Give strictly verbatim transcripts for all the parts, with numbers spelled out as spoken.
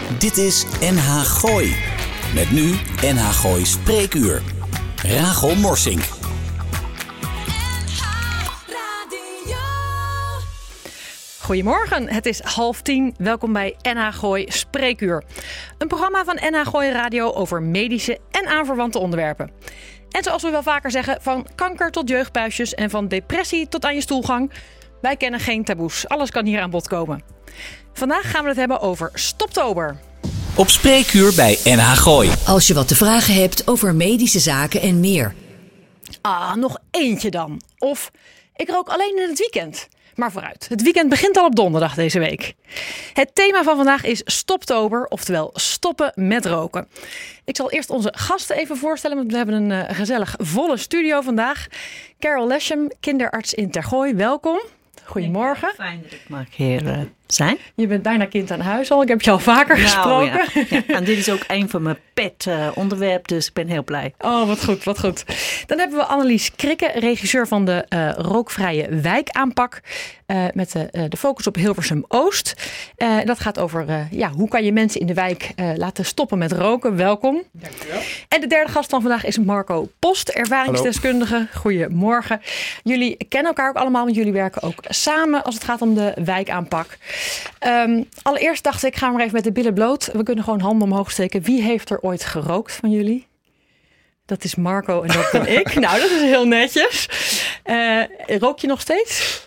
Dit is N H Gooi. Met nu N H Gooi Spreekuur. Rachel Morsink. Goedemorgen, het is half tien. Welkom bij N H Gooi Spreekuur. Een programma van N H Gooi Radio over medische en aanverwante onderwerpen. En zoals we wel vaker zeggen, van kanker tot jeugdbuisjes en van depressie tot aan je stoelgang. Wij kennen geen taboes. Alles kan hier aan bod komen. Vandaag gaan we het hebben over Stoptober. Op Spreekuur bij N H Gooi. Als je wat te vragen hebt over medische zaken en meer. Ah, nog eentje dan. Of ik rook alleen in het weekend. Maar vooruit, het weekend begint al op donderdag deze week. Het thema van vandaag is Stoptober, oftewel stoppen met roken. Ik zal eerst onze gasten even voorstellen, want we hebben een uh, gezellig volle studio vandaag. Carol Leshem, kinderarts in Tergooi, welkom. Goedemorgen. Ja, fijn dat ik mag hier uh, zijn. Je bent bijna kind aan huis al, ik heb je al vaker nou, gesproken. Ja. Ja, en dit is ook een van mijn pet uh, onderwerpen, dus ik ben heel blij. Oh, wat goed, wat goed. Dan hebben we Annelies Krikke, regisseur van de uh, rookvrije wijkaanpak. Uh, met de, uh, de focus op Hilversum Oost. Uh, dat gaat over uh, ja, hoe kan je mensen in de wijk uh, laten stoppen met roken. Welkom. Dankjewel. En de derde gast van vandaag is Marco Post, ervaringsdeskundige. Hallo. Goedemorgen. Jullie kennen elkaar ook allemaal, want jullie werken ook samen als het gaat om de wijkaanpak. Um, allereerst dacht ik, gaan we maar even met de billen bloot. We kunnen gewoon handen omhoog steken. Wie heeft er ooit gerookt van jullie? Dat is Marco en dat ben ik. Nou, dat is heel netjes. Uh, rook je nog steeds?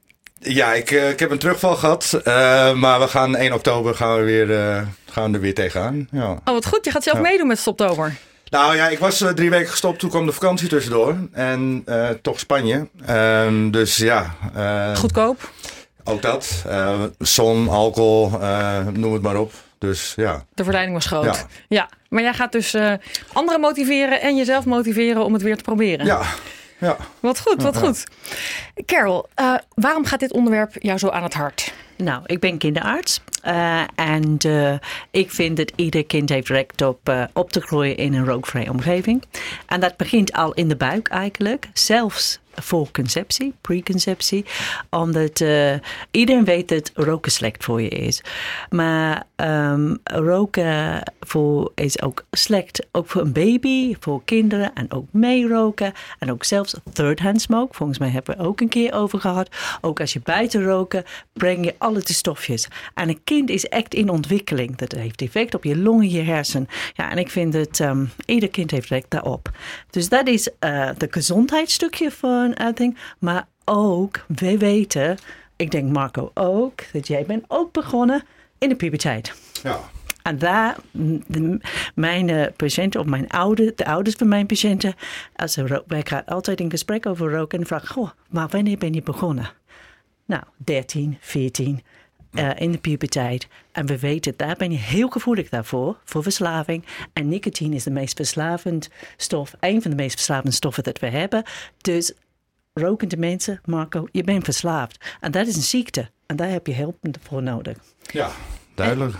Ja, ik, uh, ik heb een terugval gehad. Uh, maar we gaan één oktober gaan we, weer, uh, gaan we er weer tegenaan. Ja. Oh, wat goed. Je gaat zelf ja. meedoen met Stoptober. Nou ja, ik was uh, drie weken gestopt. Toen kwam de vakantie tussendoor. En uh, toch Spanje. Uh, dus ja. Uh, Goedkoop? Ook dat. Uh, zon, alcohol, uh, noem het maar op. Dus ja. De verleiding was groot. Ja. ja. Maar jij gaat dus uh, anderen motiveren en jezelf motiveren om het weer te proberen. Ja. Ja. Wat goed, wat ja, ja. goed. Carol, uh, waarom gaat dit onderwerp jou zo aan het hart? Nou, ik ben kinderarts. Uh, en uh, ik vind dat ieder kind heeft recht op uh, op te groeien in een rookvrije omgeving. En dat begint al in de buik eigenlijk. Zelfs voor conceptie, preconceptie. Omdat uh, iedereen weet dat roken slecht voor je is. Maar um, roken voor, is ook slecht. Ook voor een baby, voor kinderen. En ook meeroken. En ook zelfs third-hand smoke. Volgens mij hebben we ook een keer over gehad. Ook als je buiten roken, breng je alle de stofjes. En een kind is echt in ontwikkeling. Dat heeft effect op je longen, je hersen. Ja, en ik vind dat um, ieder kind heeft recht daarop. Dus dat is uh, de gezondheidsstukje van Thing, maar ook, wij weten, ik denk Marco ook, dat jij bent ook begonnen in de puberteit. Ja. En daar, de, mijn uh, patiënten, of mijn oude, de ouders van mijn patiënten, als ze ro- wij gaan altijd in gesprek over roken en vragen, goh, maar wanneer ben je begonnen? Nou, dertien, veertien, uh, in de puberteit. En we weten, daar ben je heel gevoelig daarvoor, voor verslaving. En nicotine is de meest verslavend stof, een van de meest verslavende stoffen dat we hebben. Dus rokende mensen, Marco, je bent verslaafd. En dat is een ziekte. En daar heb je hulp voor nodig. Ja, duidelijk.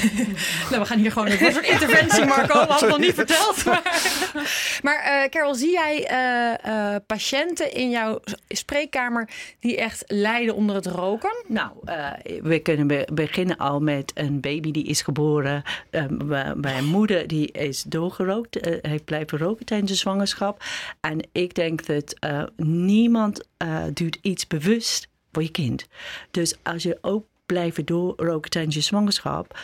Nou, we gaan hier gewoon een soort interventie, Marco. We hadden het nog niet verteld. Maar, maar uh, Carol, zie jij uh, uh, patiënten in jouw spreekkamer die echt lijden onder het roken? Nou, uh, we kunnen be- beginnen al met een baby die is geboren uh, bij een moeder die is doorgerookt, uh, heeft blijven roken tijdens de zwangerschap. En ik denk dat uh, niemand uh, doet iets bewust voor je kind. Dus als je ook blijven doorroken tijdens je zwangerschap,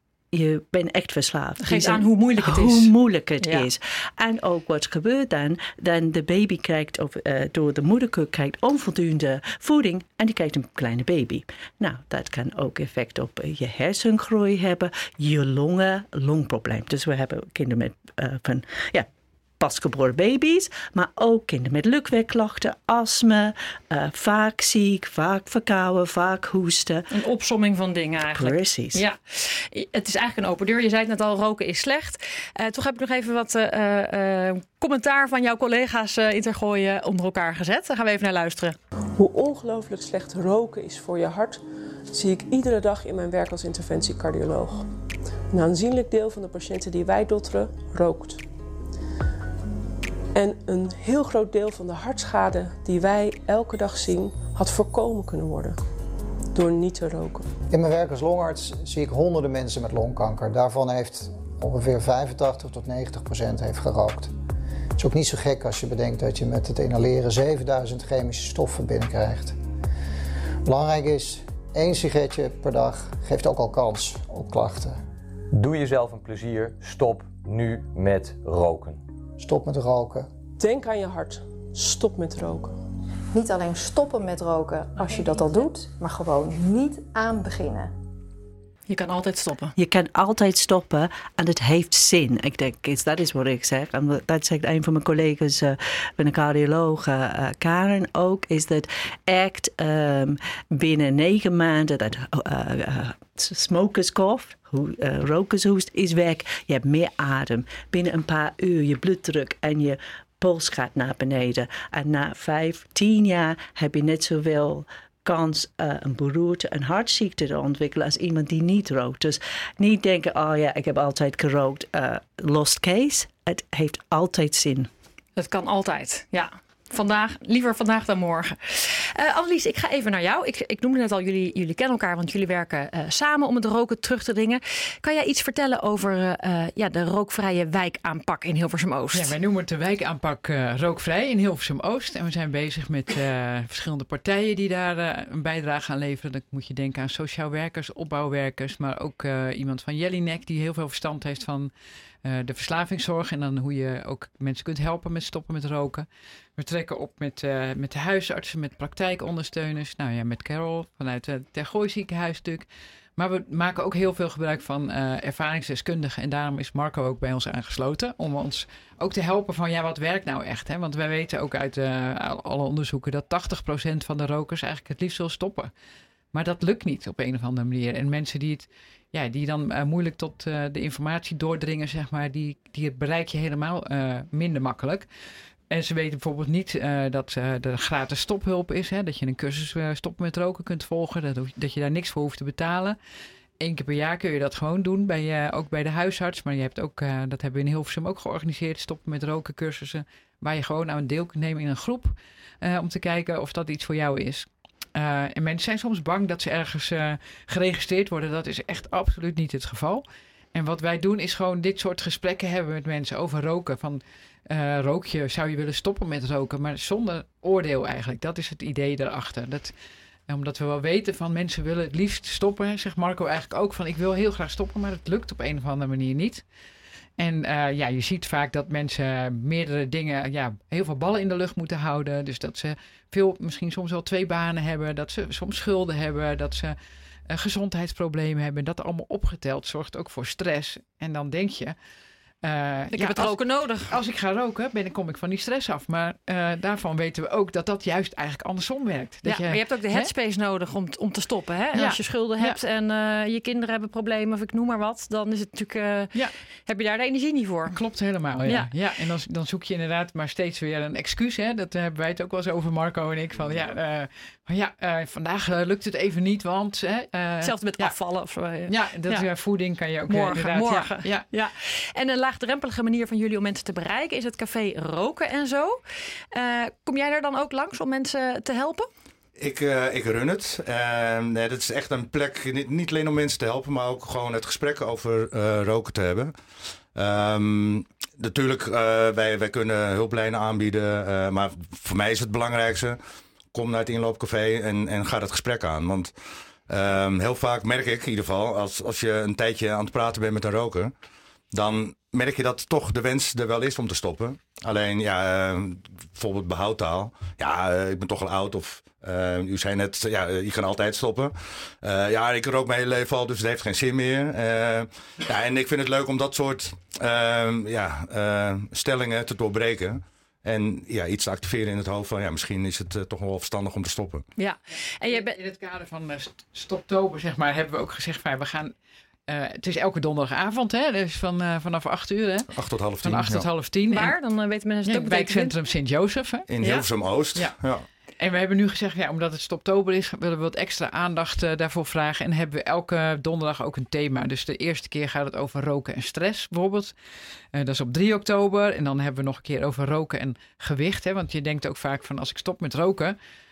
je bent echt verslaafd. Geef aan hoe moeilijk het is. Hoe moeilijk het ja. is. En ook wat gebeurt dan? Dan de baby krijgt, of uh, door de moederkoek krijgt onvoldoende voeding en die krijgt een kleine baby. Nou, dat kan ook effect op je hersengroei hebben, je longen, longprobleem. Dus we hebben kinderen met uh, van, ja, pasgeboren baby's, maar ook kinderen met luchtwegklachten, astma, uh, vaak ziek, vaak verkouden, vaak hoesten. Een opsomming van dingen eigenlijk. Precies. Ja, het is eigenlijk een open deur. Je zei het net al, roken is slecht. Uh, toch heb ik nog even wat uh, uh, commentaar van jouw collega's uh, in Tergooi onder elkaar gezet. Daar gaan we even naar luisteren. Hoe ongelooflijk slecht roken is voor je hart, zie ik iedere dag in mijn werk als interventiecardioloog. Een aanzienlijk deel van de patiënten die wij dotteren, rookt. En een heel groot deel van de hartschade die wij elke dag zien, had voorkomen kunnen worden. door niet te roken. In mijn werk als longarts zie ik honderden mensen met longkanker. Daarvan heeft ongeveer vijfentachtig tot negentig procent heeft gerookt. Het is ook niet zo gek als je bedenkt dat je met het inhaleren zevenduizend chemische stoffen binnenkrijgt. Belangrijk is, één sigaretje per dag geeft ook al kans op klachten. Doe jezelf een plezier, stop nu met roken. Stop met roken. Denk aan je hart. Stop met roken. Niet alleen stoppen met roken als je dat al doet, maar gewoon niet aan beginnen. Je kan altijd stoppen. Je kan altijd stoppen en het heeft zin. Ik denk, dat is wat ik zeg. En dat zegt een van mijn collega's, uh, een cardioloog, uh, Karen ook, is dat echt um, binnen negen maanden dat uh, uh, smokerscough, uh, rokershoest is weg. Je hebt meer adem. Binnen een paar uur je bloeddruk en je pols gaat naar beneden. En na vijf, tien jaar heb je net zoveel kans uh, een beroerte, een hartziekte te ontwikkelen als iemand die niet rookt. Dus niet denken, oh ja, ik heb altijd gerookt. Uh, lost case. Het heeft altijd zin. Het kan altijd, ja. Vandaag, liever vandaag dan morgen. Uh, Annelies, ik ga even naar jou. Ik, ik noemde net al, jullie, jullie kennen elkaar, want jullie werken uh, samen om het roken terug te dringen. Kan jij iets vertellen over uh, ja, de rookvrije wijkaanpak in Hilversum-Oost? Ja, wij noemen het de wijkaanpak uh, rookvrij in Hilversum-Oost. En we zijn bezig met uh, verschillende partijen die daar uh, een bijdrage aan leveren. Dan moet je denken aan sociaal werkers, opbouwwerkers, maar ook uh, iemand van Jellinek die heel veel verstand heeft van Uh, de verslavingszorg en dan hoe je ook mensen kunt helpen met stoppen met roken. We trekken op met, uh, met de huisartsen, met praktijkondersteuners. Nou ja, met Carol vanuit het Ter Gooi ziekenhuis natuurlijk. Maar we maken ook heel veel gebruik van uh, ervaringsdeskundigen. En daarom is Marco ook bij ons aangesloten. Om ons ook te helpen van ja, wat werkt nou echt? Hè? Want wij weten ook uit uh, alle onderzoeken dat tachtig procent van de rokers eigenlijk het liefst wil stoppen. Maar dat lukt niet op een of andere manier. En mensen die het Ja, die dan uh, moeilijk tot uh, de informatie doordringen, zeg maar, die, die bereik je helemaal uh, minder makkelijk. En ze weten bijvoorbeeld niet uh, dat uh, er gratis stophulp is. Hè, dat je een cursus uh, stoppen met roken kunt volgen. Dat, dat je daar niks voor hoeft te betalen. Eén keer per jaar kun je dat gewoon doen, bij, uh, ook bij de huisarts. Maar je hebt ook, uh, dat hebben we in Hilversum ook georganiseerd, stoppen met roken cursussen. Waar je gewoon aan deel kunt nemen in een groep. Uh, om te kijken of dat iets voor jou is. Uh, en mensen zijn soms bang dat ze ergens uh, geregistreerd worden. Dat is echt absoluut niet het geval. En wat wij doen is gewoon dit soort gesprekken hebben met mensen over roken. Van uh, rook je, zou je willen stoppen met roken? Maar zonder oordeel eigenlijk. Dat is het idee daarachter. Dat, omdat we wel weten van mensen willen het liefst stoppen. Zegt Marco eigenlijk ook van ik wil heel graag stoppen. Maar het lukt op een of andere manier niet. En uh, ja, je ziet vaak dat mensen meerdere dingen, ja, heel veel ballen in de lucht moeten houden. Dus dat ze veel, misschien soms wel twee banen hebben. Dat ze soms schulden hebben. Dat ze uh, gezondheidsproblemen hebben. Dat allemaal opgeteld zorgt ook voor stress. En dan denk je, Uh, ik ja, heb het roken als, nodig. Als ik ga roken, ben, kom ik van die stress af. Maar uh, daarvan weten we ook dat dat juist eigenlijk andersom werkt. Dat ja, je, maar je hebt ook de headspace hè? nodig om, om te stoppen. Hè? En ja. als je schulden ja. hebt en uh, je kinderen hebben problemen of ik noem maar wat, dan is het natuurlijk, uh, ja. heb je daar de energie niet voor. Klopt helemaal, ja. ja. ja en dan, dan zoek je inderdaad maar steeds weer een excuus. Hè? Dat uh, hebben wij het ook wel eens over, Marco en ik. Van ja, uh, maar ja uh, vandaag uh, lukt het even niet, want... Uh, Hetzelfde met ja. afvallen of zo. Uh, ja, dat ja. Uh, voeding kan je ook morgen, inderdaad... Morgen, ja. Ja. ja. En een laagdrempelige manier van jullie om mensen te bereiken is het café Roken en Zo. Uh, kom jij er dan ook langs om mensen te helpen? Ik, uh, ik run het. Uh, nee, dat is echt een plek, niet, niet alleen om mensen te helpen, maar ook gewoon het gesprek over uh, roken te hebben. Um, natuurlijk, uh, wij, wij kunnen hulplijnen aanbieden, uh, maar voor mij is het belangrijkste, kom naar het inloopcafé en, en ga dat gesprek aan. Want um, heel vaak merk ik in ieder geval, als, als je een tijdje aan het praten bent met een roker, dan merk je dat toch de wens er wel is om te stoppen. Alleen, ja, uh, bijvoorbeeld behoudtaal. Ja, uh, ik ben toch al oud of uh, u zei net, ja, uh, je kan altijd stoppen. Uh, ja, ik rook mijn hele leven al, dus het heeft geen zin meer. Uh, ja, en ik vind het leuk om dat soort uh, ja, uh, stellingen te doorbreken. En ja, iets te activeren in het hoofd van ja, misschien is het uh, toch wel verstandig om te stoppen. Ja, en je bent in het kader van uh, Stoptober, zeg maar, hebben we ook gezegd van we gaan. Uh, het is elke donderdagavond, hè? Dus van, uh, vanaf acht uur. Hè? Acht tot half tien. Van acht ja. tot half tien. Waar? Dan uh, weten mensen het ja, ook. Wijkcentrum Sint-Jozef. Hè? In Hilversum-Oost. Ja. ja. En we hebben nu gezegd, ja, omdat het Stoptober is, willen we wat extra aandacht uh, daarvoor vragen. En hebben we elke donderdag ook een thema. Dus de eerste keer gaat het over roken en stress, bijvoorbeeld. Uh, dat is op drie oktober. En dan hebben we nog een keer over roken en gewicht. Hè? Want je denkt ook vaak van, als ik stop met roken,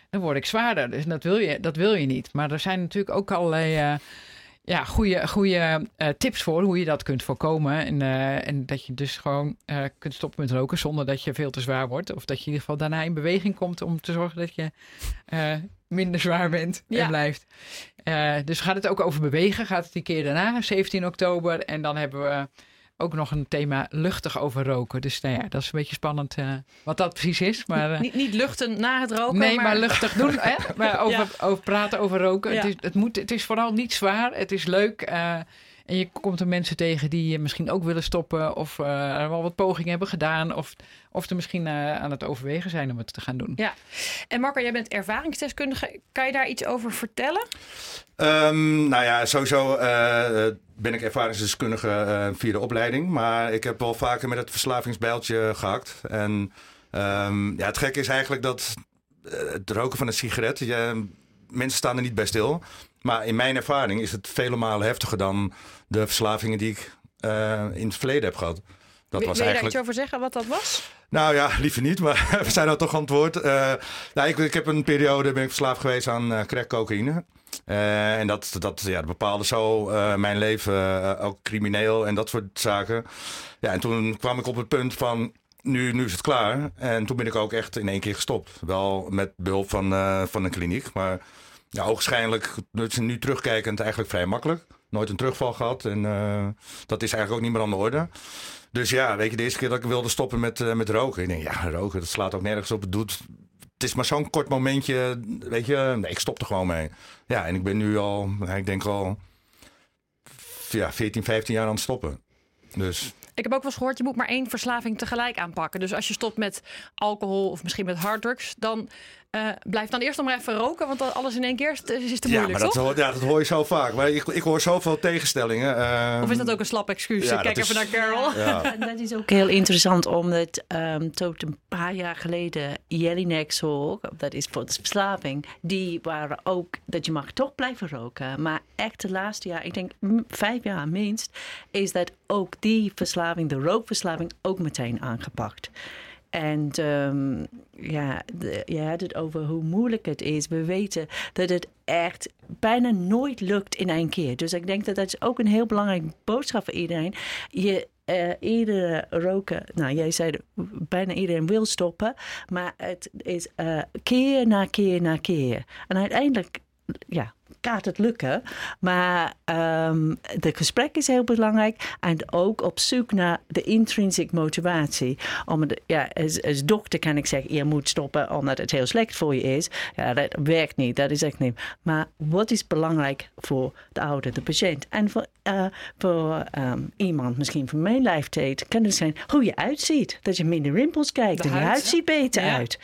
dan word ik zwaarder. Dus dat wil je, dat wil je niet. Maar er zijn natuurlijk ook allerlei uh, ja, goede, goede uh, tips voor hoe je dat kunt voorkomen. En, uh, en dat je dus gewoon uh, kunt stoppen met roken zonder dat je veel te zwaar wordt. Of dat je in ieder geval daarna in beweging komt om te zorgen dat je uh, minder zwaar bent ja. en blijft. Uh, dus gaat het ook over bewegen. Gaat het die keer daarna, zeventien oktober. En dan hebben we ook nog een thema luchtig over roken. Dus nou ja, dat is een beetje spannend uh, wat dat precies is. Maar, uh, niet, niet luchten na het roken. Nee, maar, maar luchtig doen. Hè? Maar over, ja. over praten over roken. Ja. Het, is, het, moet, het is vooral niet zwaar. Het is leuk. Uh, en je komt er mensen tegen die misschien ook willen stoppen. Of uh, er wel wat pogingen hebben gedaan. Of, of er misschien uh, aan het overwegen zijn om het te gaan doen. Ja. En Marco, jij bent ervaringsdeskundige. Kan je daar iets over vertellen? Um, nou ja, sowieso uh, ben ik ervaringsdeskundige uh, via de opleiding. Maar ik heb wel vaker met het verslavingsbijltje gehakt. En um, ja, het gekke is eigenlijk dat uh, het roken van een sigaret... Je, mensen staan er niet bij stil. Maar in mijn ervaring is het vele malen heftiger dan de verslavingen die ik uh, in het verleden heb gehad. Dat Wil was je eigenlijk... daar iets over zeggen wat dat was? Nou ja, liever niet, maar we zijn nou toch antwoord. Uh, nou, ik, ik heb een periode ben ik verslaafd geweest aan uh, crack cocaïne. Uh, en dat, dat, ja, dat bepaalde zo uh, mijn leven, uh, ook crimineel en dat soort zaken. Ja, en toen kwam ik op het punt van, nu, nu is het klaar. En toen ben ik ook echt in één keer gestopt. Wel met behulp van, uh, van een kliniek, maar ja, ogenschijnlijk, nu terugkijkend, eigenlijk vrij makkelijk. Nooit een terugval gehad en uh, dat is eigenlijk ook niet meer aan de orde. Dus ja, weet je, de eerste keer dat ik wilde stoppen met, uh, met roken. Ik denk, ja, roken, dat slaat ook nergens op. Het doet... Het is maar zo'n kort momentje, weet je. Nee, ik stop er gewoon mee. Ja, en ik ben nu al, ik denk al ja, veertien, vijftien jaar aan het stoppen. Dus... Ik heb ook wel eens gehoord, je moet maar één verslaving tegelijk aanpakken. Dus als je stopt met alcohol of misschien met harddrugs, dan uh, blijf dan eerst nog maar even roken. Want dan alles in één keer is, is te moeilijk, ja, maar toch? Dat, ja, dat hoor je zo vaak. Maar ik, ik hoor zoveel tegenstellingen. Uh, of is dat ook een slap excuus? Ja, Kijk even is, naar Carol. Ja. Dat is ook heel interessant, omdat um, tot een paar jaar geleden Jelinek zo, dat is voor de verslaving, die waren ook dat je mag toch blijven roken. Maar echt de laatste jaar, ik denk m- vijf jaar minst, is dat ook die verslaving, de rookverslaving, ook meteen aangepakt. En um, ja, de, je had het over hoe moeilijk het is. We weten dat het echt bijna nooit lukt in één keer. Dus ik denk dat dat is ook een heel belangrijke boodschap voor iedereen. Je uh, iedere roken, nou jij zei bijna iedereen wil stoppen, maar het is uh, keer na keer na keer. En uiteindelijk, ja, gaat het lukken. Maar um, de gesprek is heel belangrijk. En ook op zoek naar de intrinsic motivatie. Om het, ja, als, als dokter kan ik zeggen, je moet stoppen omdat het heel slecht voor je is. Ja, dat werkt niet. Dat is echt niet. Maar wat is belangrijk voor de ouder, de patiënt? En voor, uh, voor um, iemand, misschien van mijn leeftijd, kan het zijn hoe je uitziet. Dat je minder rimpels kijkt. En je huid ziet beter ja. uit.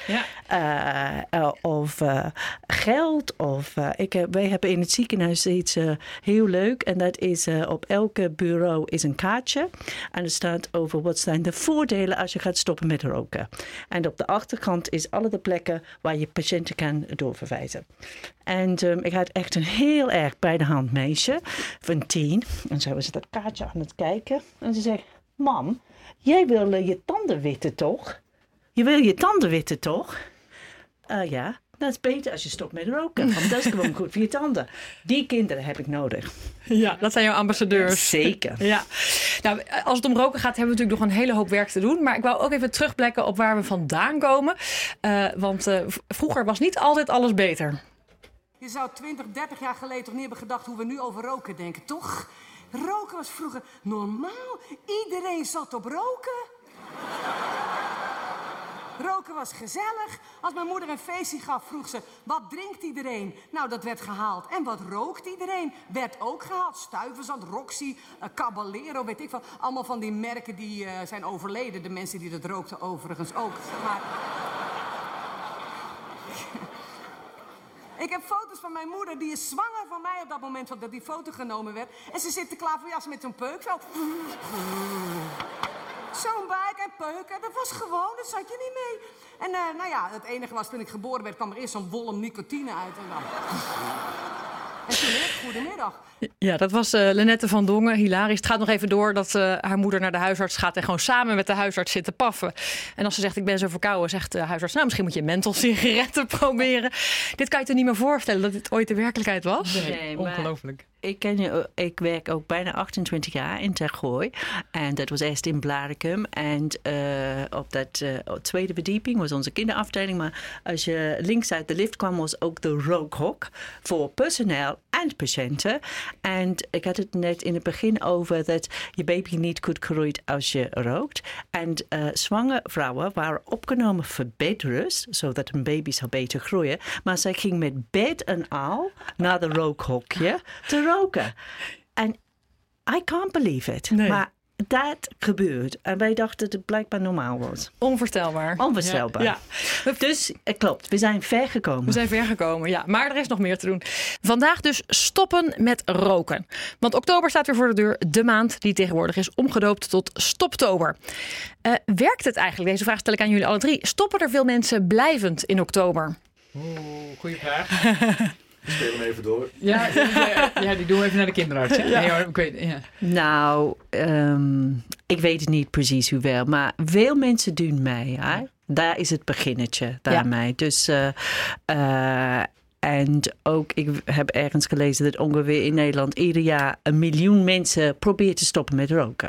Ja. Uh, uh, of uh, geld. Of uh, ik, uh, wij hebben in het ziekenhuis iets uh, heel leuk. En dat is uh, op elke bureau is een kaartje. En er staat over wat zijn de voordelen als je gaat stoppen met roken. En op de achterkant is alle de plekken waar je patiënten kan doorverwijzen. En um, ik had echt een heel erg bij de hand meisje van tien. En zo was dat kaartje aan het kijken. En ze zegt, mam, jij wil uh, je tanden witten toch? Je wil je tanden witten toch? Uh, ja. Dat is beter als je stopt met roken. Want dat is gewoon goed voor je tanden. Die kinderen heb ik nodig. Ja, dat zijn jouw ambassadeurs. Zeker. Ja. Nou, als het om roken gaat, hebben we natuurlijk nog een hele hoop werk te doen. Maar ik wou ook even terugblikken op waar we vandaan komen. Uh, want uh, vroeger was niet altijd alles beter. Je zou twintig, dertig jaar geleden toch niet hebben gedacht hoe we nu over roken denken, toch? Roken was vroeger normaal. Iedereen zat op roken. Roken was gezellig. Als mijn moeder een feestje gaf, vroeg ze, wat drinkt iedereen? Nou, dat werd gehaald. En wat rookt iedereen? Werd ook gehaald. Stuyvesant, Roxy, uh, Caballero, weet ik veel. Allemaal van die merken die uh, zijn overleden. De mensen die dat rookten overigens ook. Maar... Ik heb foto's van mijn moeder, die is zwanger van mij op dat moment dat die foto genomen werd. En ze zit te klaverjassen met zo'n peuk. Zo... Zo'n buik en peuken, dat was gewoon, dat zat je niet mee. En uh, nou ja, het enige was, toen ik geboren werd, kwam er eerst zo'n wolm nicotine uit. En dan... En toen ik, goedemiddag. Ja, dat was uh, Lenette van Dongen, hilarisch. Het gaat nog even door dat uh, haar moeder naar de huisarts gaat en gewoon samen met de huisarts zit te paffen. En als ze zegt, ik ben zo verkouden, zegt de huisarts, nou, misschien moet je mentholsigaretten proberen. Dit kan je je niet meer voorstellen dat dit ooit de werkelijkheid was? Nee, nee, ongelooflijk. Ik, ken je, ik werk ook bijna achtentwintig jaar in Tergooi. En dat was eerst in Blaricum. En uh, op dat uh, tweede verdieping was onze kinderafdeling. Maar als je links uit de lift kwam, was ook de rookhok voor personeel en patiënten. En ik had het net in het begin over dat je baby niet goed groeit als je rookt. En uh, zwangere vrouwen waren opgenomen voor bedrust, zodat een baby zou beter groeien. Maar zij ging met bed en al naar de rookhokje te roken. En I can't believe it. Nee. Maar dat gebeurt. En wij dachten dat het blijkbaar normaal was. Onvoorstelbaar. Onvoorstelbaar. Ja. Ja. Dus het klopt, we zijn ver gekomen. We zijn ver gekomen, ja. Maar er is nog meer te doen. Vandaag dus stoppen met roken. Want oktober staat weer voor de deur. De maand die tegenwoordig is omgedoopt tot Stoptober. Uh, werkt het eigenlijk? Deze vraag stel ik aan jullie alle drie. Stoppen er veel mensen blijvend in oktober? Oeh, goeie vraag. Speel hem even door. Ja, ja, ja, die doen we even naar de kinderarts. Ja. Nee, hoor, ik weet, ja. Nou, um, ik weet niet precies hoeveel, maar veel mensen doen mee. Hè? Daar is het beginnetje daarmee. Ja. Dus, uh, uh, en ook, ik heb ergens gelezen dat ongeveer in Nederland ieder jaar een miljoen mensen proberen te stoppen met roken.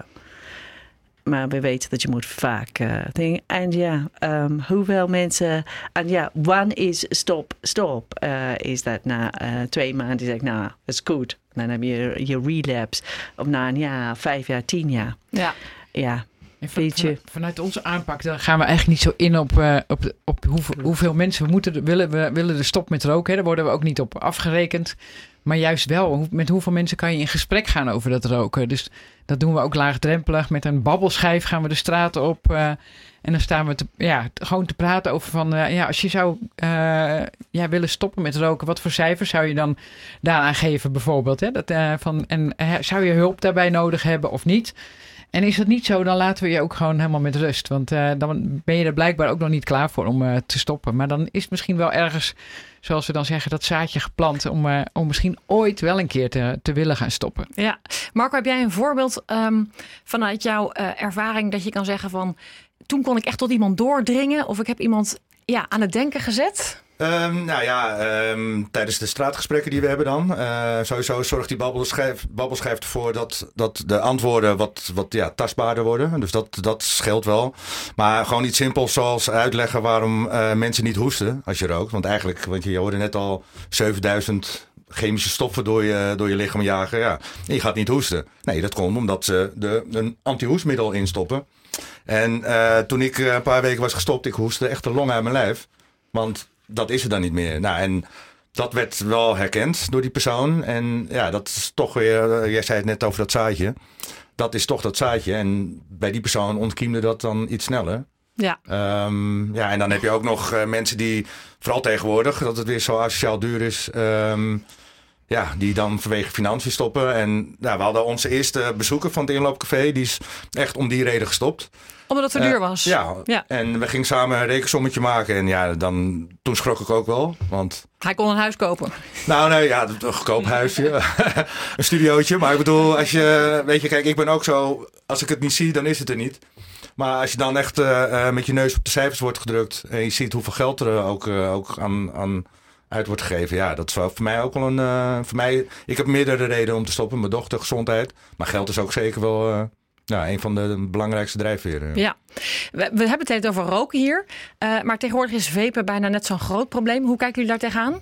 Maar we weten dat je moet vaak uh, dingen. En ja, um, hoeveel mensen... En ja, one is stop, stop. Uh, is dat na uh, twee maanden zeg ik, nou, dat is goed. Dan heb je je relapse. Of na een jaar, vijf jaar, tien jaar. Ja. Ja. En van, van, vanuit onze aanpak dan gaan we eigenlijk niet zo in op, uh, op, op hoeveel, hoeveel mensen we moeten willen, we willen er stop met roken. Hè. Daar worden we ook niet op afgerekend. Maar juist wel, met hoeveel mensen kan je in gesprek gaan over dat roken. Dus dat doen we ook laagdrempelig. Met een babbelschijf gaan we de straten op. Uh, en dan staan we te, ja, gewoon te praten over van... Uh, ja, als je zou uh, ja, willen stoppen met roken, wat voor cijfers zou je dan daaraan geven bijvoorbeeld? Hè? Dat, uh, van, en uh, zou je hulp daarbij nodig hebben of niet? En is dat niet zo, dan laten we je ook gewoon helemaal met rust. Want uh, dan ben je er blijkbaar ook nog niet klaar voor om uh, te stoppen. Maar dan is het misschien wel ergens, zoals we dan zeggen, dat zaadje geplant om, uh, om misschien ooit wel een keer te, te willen gaan stoppen. Ja, Marco, heb jij een voorbeeld um, vanuit jouw uh, ervaring dat je kan zeggen van... toen kon ik echt tot iemand doordringen of ik heb iemand ja, aan het denken gezet? Um, nou ja, um, tijdens de straatgesprekken die we hebben dan. Uh, sowieso zorgt die babbelschijf, babbelschijf ervoor dat, dat de antwoorden wat, wat ja, tastbaarder worden. Dus dat, dat scheelt wel. Maar gewoon iets simpels zoals uitleggen waarom uh, mensen niet hoesten als je rookt. Want eigenlijk, want je hoorde net al zevenduizend chemische stoffen door je, door je lichaam jagen. Ja, je gaat niet hoesten. Nee, dat komt omdat ze de, een anti-hoestmiddel instoppen. En uh, toen ik een paar weken was gestopt, ik hoestte echt de long uit mijn lijf. Want dat is er dan niet meer. Nou, en dat werd wel herkend door die persoon. En ja, dat is toch weer, jij zei het net over dat zaadje. Dat is toch dat zaadje. En bij die persoon ontkiemde dat dan iets sneller. Ja. Um, ja, en dan heb je ook nog uh, mensen die, vooral tegenwoordig, dat het weer zo asociaal duur is. Um, ja, die dan vanwege financiën stoppen. En nou, we hadden onze eerste bezoeker van het inloopcafé. Die is echt om die reden gestopt. Omdat het te duur was. Uh, ja. ja, en we gingen samen een rekensommetje maken. En ja, dan, toen schrok ik ook wel. Want... Hij kon een huis kopen. Nou, nee, ja, een goedkoop huisje. Een studiootje. Maar ik bedoel, als je, weet je, kijk, ik ben ook zo, als ik het niet zie, dan is het er niet. Maar als je dan echt uh, met je neus op de cijfers wordt gedrukt. En je ziet hoeveel geld er ook, uh, ook aan, aan uit wordt gegeven. Ja, dat is wel voor mij ook wel een, uh, voor mij, ik heb meerdere redenen om te stoppen. Mijn dochter, gezondheid. Maar geld is ook zeker wel... Uh, Nou, een van de belangrijkste drijfveren. Ja, we, we hebben het even over roken hier. Uh, maar tegenwoordig is vapen bijna net zo'n groot probleem. Hoe kijken jullie daar tegenaan?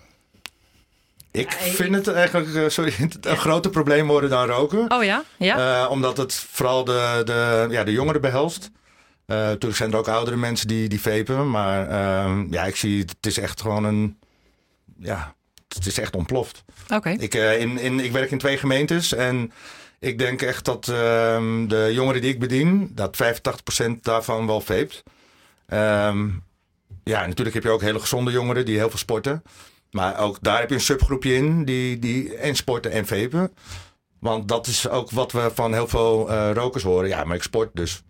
Ik vind het eigenlijk sorry, een groter probleem worden dan roken. Oh ja? ja? Uh, omdat het vooral de, de, ja, de jongeren behelst. Uh, natuurlijk zijn er ook oudere mensen die, die vapen. Maar uh, ja, ik zie het is echt gewoon een... Ja, het is echt ontploft. Oké. Okay. Ik, uh, in, in, ik werk in twee gemeentes en... Ik denk echt dat uh, de jongeren die ik bedien, dat vijfentachtig procent daarvan wel vapet. Um, ja, natuurlijk heb je ook hele gezonde jongeren die heel veel sporten. Maar ook daar heb je een subgroepje in die, die en sporten en vapen. Want dat is ook wat we van heel veel uh, rokers horen. Ja, maar ik sport dus.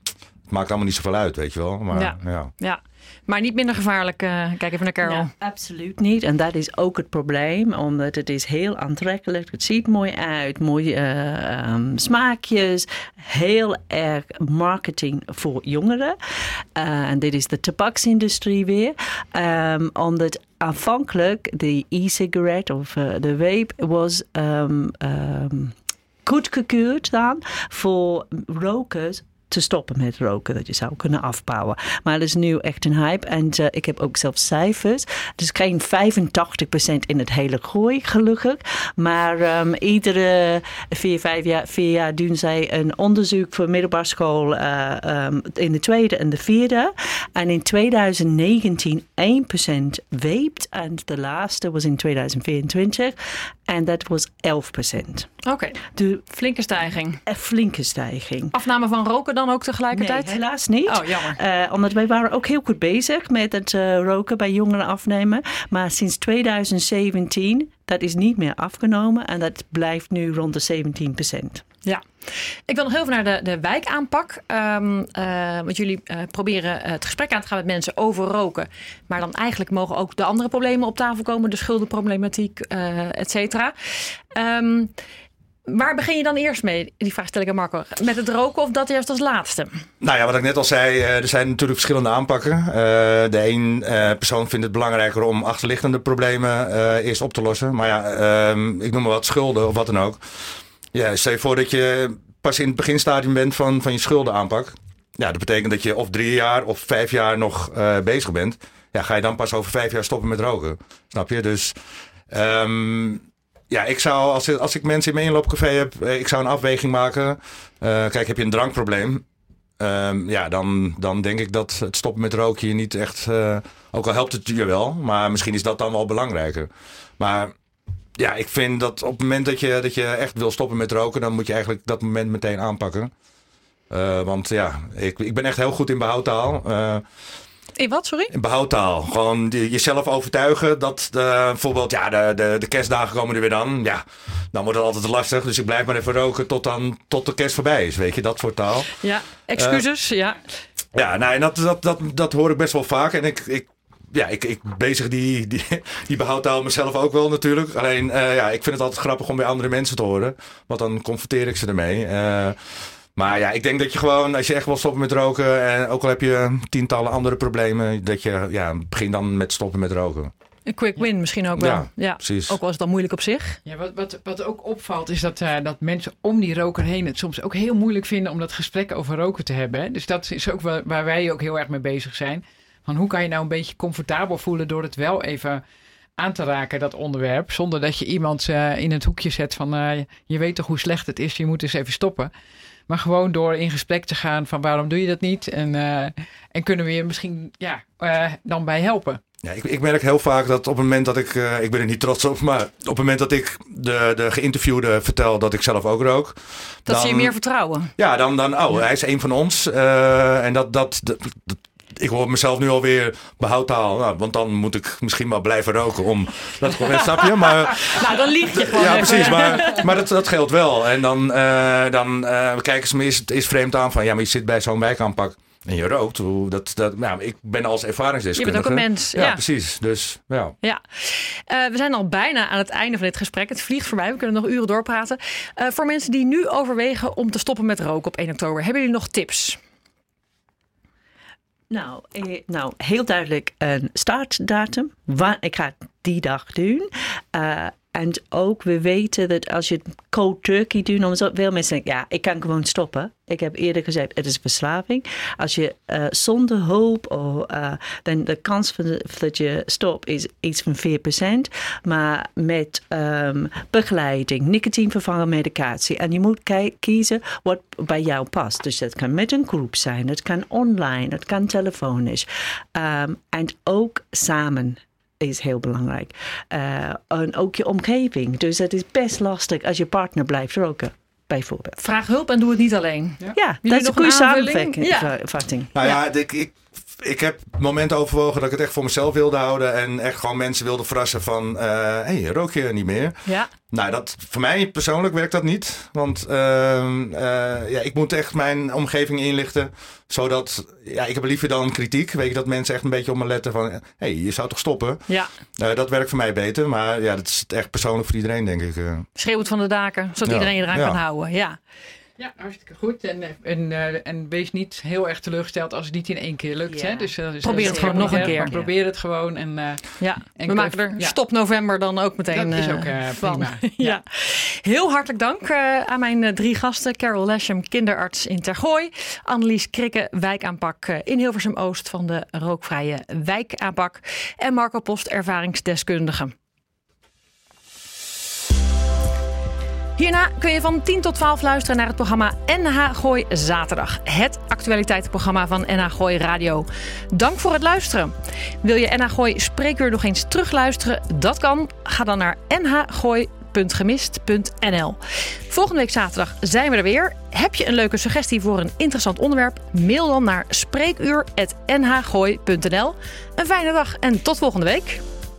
het maakt allemaal niet zoveel uit, weet je wel. Maar, ja. Ja. ja, maar niet minder gevaarlijk. Uh, kijk even naar Carol. Ja, absoluut niet. En dat is ook het probleem, omdat het is heel aantrekkelijk. Het ziet mooi uit, mooie uh, um, smaakjes. Heel erg marketing voor jongeren. Uh, en dit is de tabaksindustrie weer. Um, omdat aanvankelijk de e-cigarette of uh, de vape was Um, um, goedgekeurd dan voor rokers te stoppen met roken, dat je zou kunnen afbouwen. Maar het is nu echt een hype. En uh, ik heb ook zelfs cijfers. Het is geen vijfentachtig procent in het hele gooi, gelukkig. Maar um, iedere vier, vijf jaar, vier jaar doen zij een onderzoek voor middelbare school uh, um, in de tweede en de vierde. En in twintig negentien één procent vaped. En de laatste was in twintig vierentwintig. En dat was elf procent. Oké, okay. De flinke stijging. Een flinke stijging. Afname van roken dan ook tegelijkertijd? Nee, helaas niet. Oh, jammer. Uh, omdat wij waren ook heel goed bezig met het uh, roken bij jongeren afnemen. Maar sinds twintig zeventien, dat is niet meer afgenomen. En dat blijft nu rond de zeventien procent. Ja. Ik wil nog heel even naar de, de wijkaanpak. Um, uh, want jullie uh, proberen uh, het gesprek aan te gaan met mensen over roken. Maar dan eigenlijk mogen ook de andere problemen op tafel komen. De schuldenproblematiek, uh, et cetera. Um, waar begin je dan eerst mee? Die vraag stel ik aan Marco. Met het roken of dat eerst als laatste? Nou ja, wat ik net al zei, er zijn natuurlijk verschillende aanpakken. Uh, de een uh, persoon vindt het belangrijker om achterliggende problemen uh, eerst op te lossen. Maar ja, um, ik noem maar wat schulden of wat dan ook. Ja, stel je voor dat je pas in het beginstadium bent van, van je schuldenaanpak. Ja, dat betekent dat je of drie jaar of vijf jaar nog uh, bezig bent. Ja, ga je dan pas over vijf jaar stoppen met roken. Snap je? Dus um, ja, ik zou, als, als ik mensen in mijn inloopcafé heb, ik zou een afweging maken. Uh, kijk, heb je een drankprobleem? Um, ja, dan, dan denk ik dat het stoppen met roken je niet echt, uh, ook al helpt het je wel, maar misschien is dat dan wel belangrijker. Maar ja, ik vind dat op het moment dat je, dat je echt wil stoppen met roken, dan moet je eigenlijk dat moment meteen aanpakken. Uh, want ja, ik, ik ben echt heel goed in behoudtaal. Uh, in wat, sorry? In behoudtaal. Gewoon die, jezelf overtuigen dat de, bijvoorbeeld ja, de, de, de kerstdagen komen er weer dan. Ja, dan wordt het altijd lastig. Dus ik blijf maar even roken tot, dan, tot de kerst voorbij is. Weet je, dat soort taal. Ja, excuses, uh, ja. Ja, nou, en dat, dat, dat, dat hoor ik best wel vaak. En ik... ik Ja, ik, ik bezig die, die, die behoudtaal mezelf ook wel natuurlijk. Alleen, uh, ja, ik vind het altijd grappig om bij andere mensen te horen. Want dan confronteer ik ze ermee. Uh, maar ja, ik denk dat je gewoon, als je echt wil stoppen met roken, en ook al heb je tientallen andere problemen, dat je, ja, begin dan met stoppen met roken. Een quick win misschien ook wel. Ja, ja, precies. Ook al is het dan moeilijk op zich. Ja, wat, wat, wat ook opvalt is dat, uh, dat mensen om die roker heen het soms ook heel moeilijk vinden om dat gesprek over roken te hebben. Hè? Dus dat is ook waar, waar wij ook heel erg mee bezig zijn. Van hoe kan je nou een beetje comfortabel voelen door het wel even aan te raken, dat onderwerp. Zonder dat je iemand uh, in het hoekje zet van uh, je weet toch hoe slecht het is, je moet eens even stoppen. Maar gewoon door in gesprek te gaan van waarom doe je dat niet? En, uh, en kunnen we je misschien ja, uh, dan bij helpen. Ja, ik, ik merk heel vaak dat op het moment dat ik, uh, ik ben er niet trots op, maar op het moment dat ik de, de geïnterviewde vertel dat ik zelf ook rook. Dat dan, zie je meer vertrouwen. Ja, dan, dan oh, hij is een van ons. Uh, en dat, dat, dat, dat ik hoor mezelf nu alweer behoudtaal. Nou, want dan moet ik misschien wel blijven roken om dat gewoon, snap je? Maar, nou, dan lieg je gewoon. Ja, even. precies. Maar, maar dat, dat geldt wel. En dan, uh, dan uh, kijken ze me eerst, eerst vreemd aan van ja, maar je zit bij zo'n wijkaanpak en je rookt. Hoe, dat, dat, nou, ik ben als ervaringsdeskundige. Je bent ook een mens. Ja, ja. precies. Dus ja. ja. Uh, we zijn al bijna aan het einde van dit gesprek. Het vliegt voorbij. We kunnen nog uren doorpraten. Uh, voor mensen die nu overwegen om te stoppen met roken op één oktober. Hebben jullie nog tips? Nou, eh, nou, heel duidelijk een startdatum. Waar, ik ga het die dag doen. Uh, en ook, we weten dat als je het cold turkey doet, dan veel mensen denken, ja, ik kan gewoon stoppen. Ik heb eerder gezegd, het is verslaving. Als je uh, zonder hulp, or, uh, dan de kans van de, dat je stopt is iets van vier procent. Maar met um, begeleiding, nicotinevervangende medicatie. En je moet k- kiezen wat bij jou past. Dus dat kan met een groep zijn, dat kan online, dat kan telefonisch. Um, en ook samen. Is heel belangrijk. Uh, en ook je omgeving. Dus het is best lastig als je partner blijft roken, bijvoorbeeld. Vraag hulp en doe het niet alleen. Ja, ja dat is een goede samenvatting. Ja. Nou ja, ik, ik, ik heb momenten overwogen dat ik het echt voor mezelf wilde houden. En echt gewoon mensen wilde verrassen van, hé, uh, hey, rook je niet meer? Ja. Nou, dat, voor mij persoonlijk werkt dat niet. Want uh, uh, ja, ik moet echt mijn omgeving inlichten. Zodat, ja, ik heb liever dan kritiek. Weet je, dat mensen echt een beetje op me letten van... hé, hey, je zou toch stoppen? Ja. Uh, dat werkt voor mij beter. Maar ja, dat is echt persoonlijk voor iedereen, denk ik. Uh. Schreeuwt van de daken, zodat ja. iedereen eraan ja. kan houden. Ja. Ja, hartstikke goed. En, en, uh, en wees niet heel erg teleurgesteld als het niet in één keer lukt. Ja. Hè? Dus, uh, dus probeer het gewoon nog een keer. Maar probeer het gewoon. En, uh, ja. en we maken er ja. stop november dan ook meteen dat is ook uh, van. prima. ja. Ja. Heel hartelijk dank uh, aan mijn uh, drie gasten. Carol Lesham, kinderarts in Tergooi. Annelies Krikke, wijkaanpak uh, in Hilversum Oost van de rookvrije wijkaanpak. En Marco Post, ervaringsdeskundige. Hierna kun je van tien tot twaalf luisteren naar het programma N H Gooi Zaterdag. Het actualiteitenprogramma van N H Gooi Radio. Dank voor het luisteren. Wil je N H Gooi Spreekuur nog eens terugluisteren? Dat kan. Ga dan naar n h gooi punt gemist punt n l. Volgende week zaterdag zijn we er weer. Heb je een leuke suggestie voor een interessant onderwerp? Mail dan naar spreekuur punt n h gooi punt n l. Een fijne dag en tot volgende week.